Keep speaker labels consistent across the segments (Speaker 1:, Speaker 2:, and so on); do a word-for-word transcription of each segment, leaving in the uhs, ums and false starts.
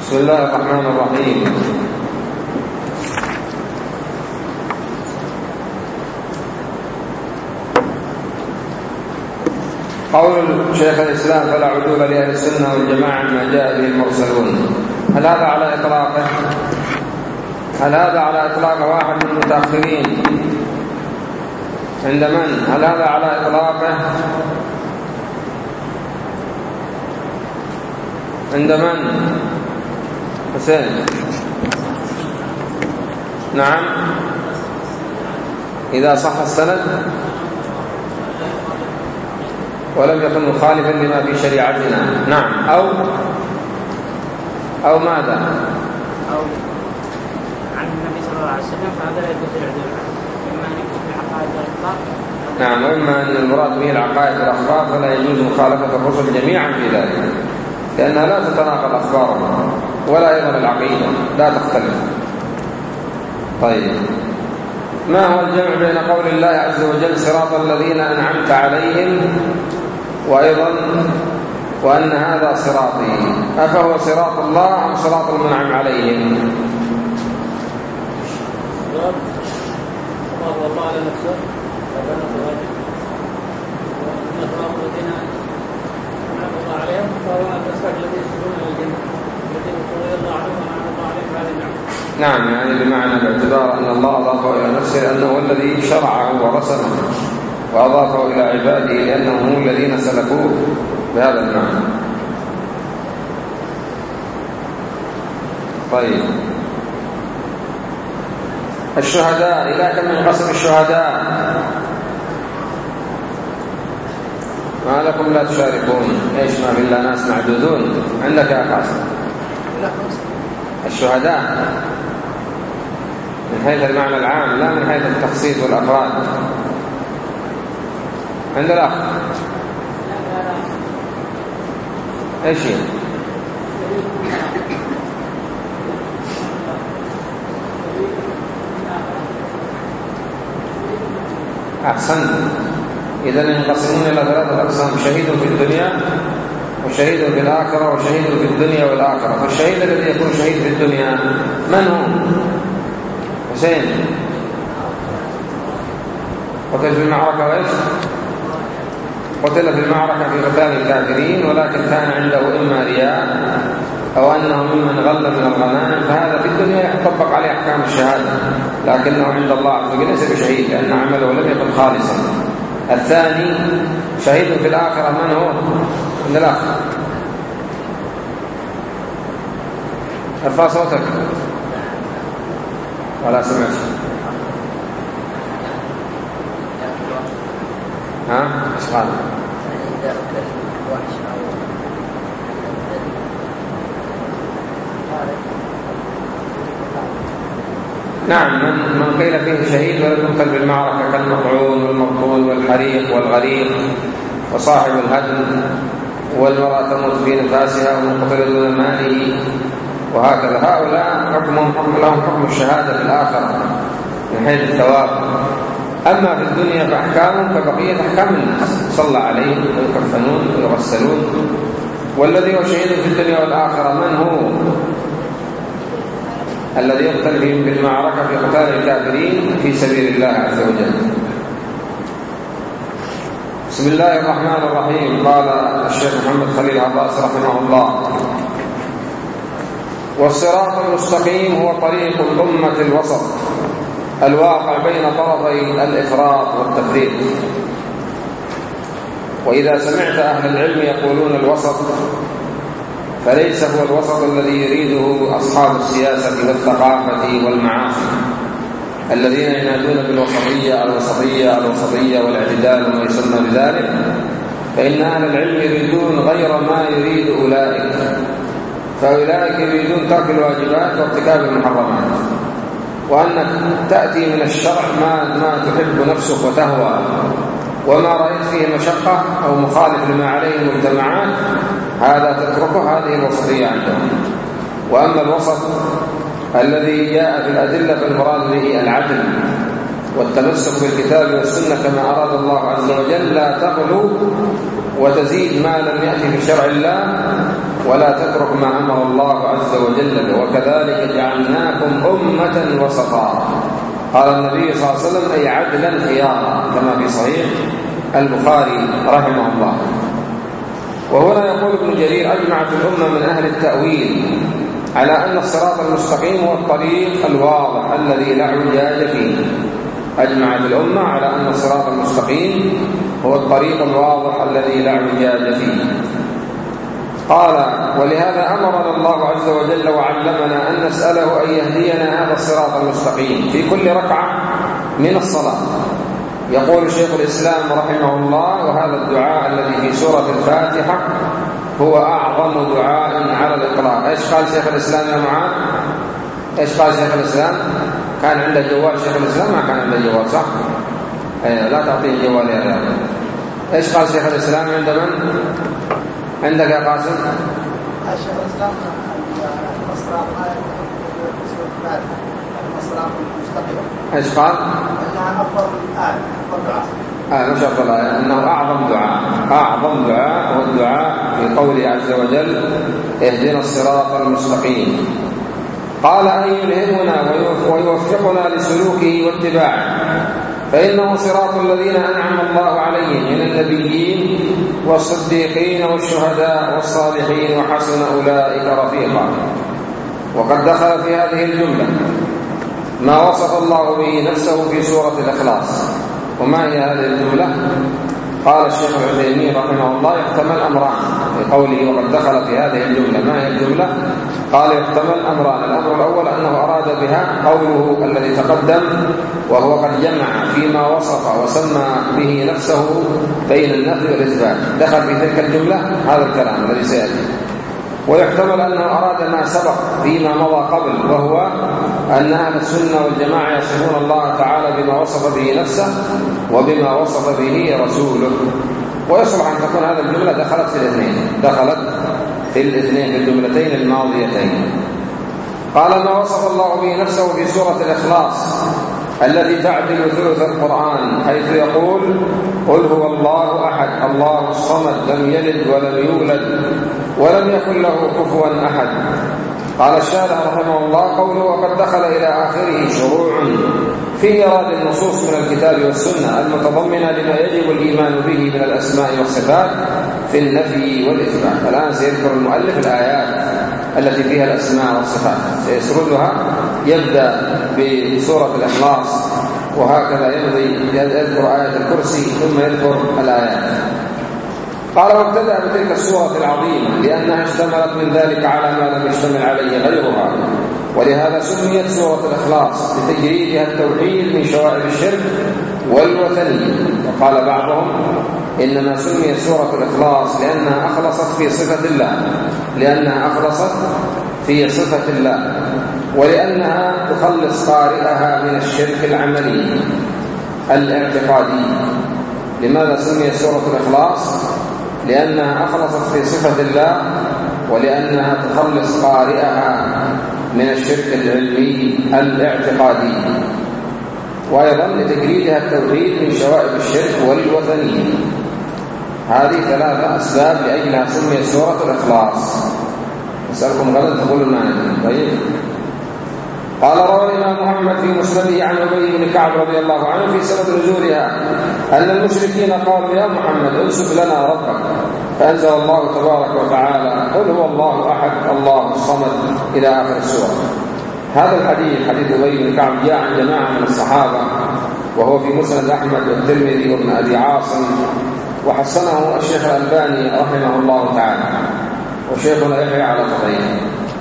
Speaker 1: بسم الله الرحمن الرحيم. قول شيخ الإسلام فلا عدول لأهل السنة والجماعة ما جاء به المرسلون، هل هذا على إطلاقه؟ هل هذا على إطلاق واحد من المتأخرين عند من؟ هل هذا على إطلاقه عند من؟ حسين. نعم، إذا صح السند ولم يكن مخالفا لما في شريعتنا. نعم، أو أو ماذا؟
Speaker 2: أو عن النبي صلى الله عليه وسلم، فهذا لا يجوز العدول عنه، إما أن يكون في العقائد والأخبار.
Speaker 1: نعم، وإما أن المراد به العقائد والأخبار فلا يجوز مخالفة الرسل جميعا في ذلك، لأنها لا تتناقض أخبارهم ولا أيضا العقيدة لا تختلف. طيب، ما هو الجمع بين قول الله عز وجل صراط الذين أنعمت عليهم وأيضا وأن هذا صراطي؟ أفهو صراط الله أم صراط المنعم عليهم؟
Speaker 2: صراط الله على نفسه وأن صراط الذين أنعم الله عليهم فهو الأسباب الذي يسلون إلى الجنة الذين رضي الله عنهم وأنعم الله عليهم هذه النعمة.
Speaker 1: نعم، يعني بمعنى باعتبار أن الله أضافه إلى نفسه لأنه الذي شرعه ورسمه وأضافه إلى عباده لأنهم هم الذين سلكوه بهذا المعنى. طيب، الشهداء إلى كم ينقسم الشهداء؟ ما لكم لا تشاركون؟ إيش ما بالله ناس معدودون عندك يا قاسم؟ الشهداء من حيث المعنى العام لا من حيث التخصيص والأفراد. عند الأخ إيش هي؟ أحسن. إذن ينقسمون إلى ثلاثة أقسام: شهيد في الدنيا وشهيد في الآخرة وشهيد في الدنيا والآخرة. فالشهيد الذي يكون شهيد في الدنيا من هو؟ حسين. قتل في المعركة وإيش؟ قتل في المعركة في قتال الكافرين، ولكن كان عنده إما رياء أو أنه ممن غل من الغنائم، فهذا في الدنيا يطبق عليه أحكام الشهادة، لكنه عند الله عز وجل ليس بشهيد لأن عمله لم يكن خالصا. الثاني شهيد في الآخرة من هو؟ عند الآخر. ارفع صوتك ولا سمعت؟ ها؟ ايش قال؟ نعم، من من قيل فيه شهيد ولم يقتل بالمعركة كالمطعون والمقتول والحريق والغريق وصاحب الهدم، والمرأة تموت في نفاسها ومقتل دون ماله، وهكذا. هؤلاء حكمهم حكم لهم حكم الشهادة في الآخرة من حيث الثواب. أما في الدنيا فأحكامهم كبقية أحكام الناس، صلى عليهم ويكفنون ويغسلون. والذي هو شهيد في الدنيا والآخرة من هو؟ الذي يقتل فيهم بالمعركة في قتال الكافرين في سبيل الله عز وجل. بسم الله الرحمن الرحيم. قال الشيخ محمد خليل عباس رحمه الله: والصراط المستقيم هو طريق الأمة الوسط الواقع بين طرفي الإفراط والتفريط. وإذا سمعت أهل العلم يقولون الوسط فليس هو الوسط الذي يريده أصحاب السياسة والثقافة والمعاصي الذين ينادون بالوسطية الوسطية الوسطية والاعتدال وما يسمى بذلك، فإن أهل العلم يريدون غير ما يريد أولئك، فأولئك يريدون ترك الواجبات وارتكاب المحرمات، وأنك تأتي من الشرع ما, ما تحب نفسك وتهوى، وما رأيت فيه مشقة أو مخالف لما عليه المجتمعات هذا تتركه. هذه الوسطية عندهم. وأما الوسط الذي جاء في الأدلة فالمراد به العدل والتمسك بالكتاب والسنة كما أراد الله عز وجل، لا تغلو وتزيد ما لم يأتي بشرع الله، ولا تترك ما أمر الله عز وجل به. وكذلك جعلناكم أمة وسطا، قال النبي صلى الله عليه وسلم أي عدلا خيارا، كما في صحيح البخاري رحمه الله. وهنا يقول ابن جرير: أجمعت الأمة من أهل التأويل على أن الصراط المستقيم هو الطريق الواضح الذي لا عوجاج فيه. أجمعت الأمة على أن الصراط المستقيم هو الطريق الواضح الذي لا عوجاج فيه. قال: ولهذا أمرنا الله عز وجل وعلمنا أن نسأله أن يهدينا هذا الصراط المستقيم في كل ركعة من الصلاة. يقول شيخ الإسلام رحمه الله: وهذا الدعاء الذي في سورة الفاتحة هو أعظم دعاء على الإطلاق. إيش قال شيخ الإسلام يا معاذ؟ إيش قال شيخ الإسلام؟ كان عنده جوال شيخ الإسلام؟ ما كان عنده جوال، صح؟ أيه لا تعطيه الجوال يا رياض. إيش قال شيخ الإسلام عند من؟ عندك يا قاسم؟
Speaker 3: شيخ الإسلام الصراط الصراط المستقيم.
Speaker 1: إيش قال؟
Speaker 3: أنها أفضل الآية، أفضل دعاء.
Speaker 1: آه مش أفضل آية، أنه أعظم دعاء. أعظم دعاء هو الدعاء في قوله عز وجل: اهدنا الصراط المستقيم. قال: أن يلهمنا ويوفقنا لسلوكه واتباعه، فإنه صراط الذين أنعم الله عليهم من النبيين والصديقين والشهداء والصالحين وحسن أولئك رفيقا. وقد دخل في هذه الجملة ما وصف الله به نفسه في سورة الإخلاص. وما هي هذه الجملة؟ قال الشيخ العثيمين رحمه الله: يحتمل أمران في قوله وقد دخل في هذه الجملة. ما هي الجملة؟ قال: يحتمل أمران. الأمر الأول أنه أراد بها قوله الذي تقدم، وهو قد جمع فيما وصف وسمى به نفسه بين النفي والإثبات، دخل في تلك الجملة هذا الكلام الذي سيأتي. ويحتمل أنه أراد ما سبق فيما مضى قبل، وهو أن أهل السنة والجماعة يصفون الله تعالى بما وصف به نفسه وبما وصف به رسوله. ويصلح أن تكون هذه الجملة دخلت في الاثنين، دخلت في الاثنين في الجملتين الماضيتين. قال: ما وصف الله به نفسه في سورة الإخلاص التي تعدل ثلث القرآن، حيث يقول: قل هو الله أحد الله الصمد لم يلد ولم يولد ولم يكن له كفوا أحد. قال الشارح رحمه الله: قوله وقد دخل إلى آخره شروع في إيراد النصوص من الكتاب والسنة المتضمنة لما يجب الإيمان به من الأسماء والصفات في النفي والإثبات. الآن سيذكر المؤلف الآيات التي فيها الأسماء والصفات، سيسردها. يبدأ بسورة الإخلاص وهكذا يمضي، يذكر آية الكرسي ثم يذكر الآيات. قال: وابتدأ بتلك السورة العظيمة لأنها اشتملت من ذلك على ما لم يشتمل عليه غيرها، ولهذا سميت سورة الإخلاص لتجريدها التوحيد من شوائب الشرك والوثنية. وقال بعضهم: إنما سميت سورة الإخلاص لأنها أخلصت في صفة الله لأنها أخلصت في صفة الله ولأنها تخلص قارئها من الشرك العملي الاعتقادي. لماذا سميت سورة الإخلاص؟ لأنها أخلصت في صفة الله ولأنها تخلص قارئها من الشرك العلمي الاعتقادي، وأيضا لتجريدها التوحيد من شوائب الشرك والوثنية. هذه ثلاثة أسباب لأجلها سميت سورة الإخلاص. أسألكم غدا تقولوا ما ندري. طيب. قال: روى الإمام محمد في مسنده عن أبي بن كعب رضي الله عنه في سبب نزولها أن المشركين قالوا: يا محمد انسب لنا ربك، فأنزل الله تبارك وتعالى: قل هو الله أحد الله الصمد إلى آخر السورة. هذا الحديث حديث أبي بن كعب جاء عن جماعة من الصحابة، وهو في مسند أحمد والترمذي وابن أبي عاصم، وحسنه الشيخ الألباني رحمه الله تعالى، وشيخنا يحيى على فضيله.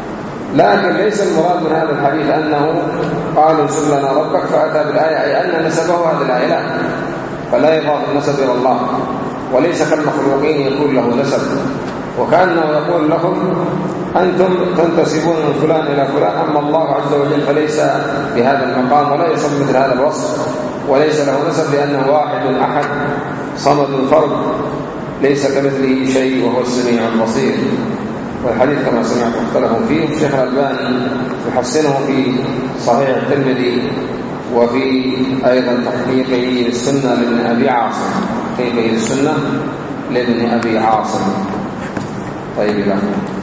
Speaker 1: لكن ليس المراد من هذا الحديث أنه قالوا انسب لنا ربك فأتى بالآية أي أن نسبه هذه الآية، لا، فلا يضاف النسب إلى الله، وليس كالمخلوقين يكون له نسب. وكأنه يقول لهم: أنتم تنتسبون من فلان إلى فلان، أما الله عز وجل فليس بهذا المقام ولا يصف مثل هذا الوصف، وليس له نسب لأنه واحد أحد صمد فرد ليس كمثله شيء وهو السميع البصير. والحديث كما سمعت مختلف فيه. الشيخ الألباني يحسنه في صحيح الترمذي وفي أيضا تحقيقه للسنة لابن أبي عاصم، تحقيقه للسنة لابن أبي عاصم. طيب الله.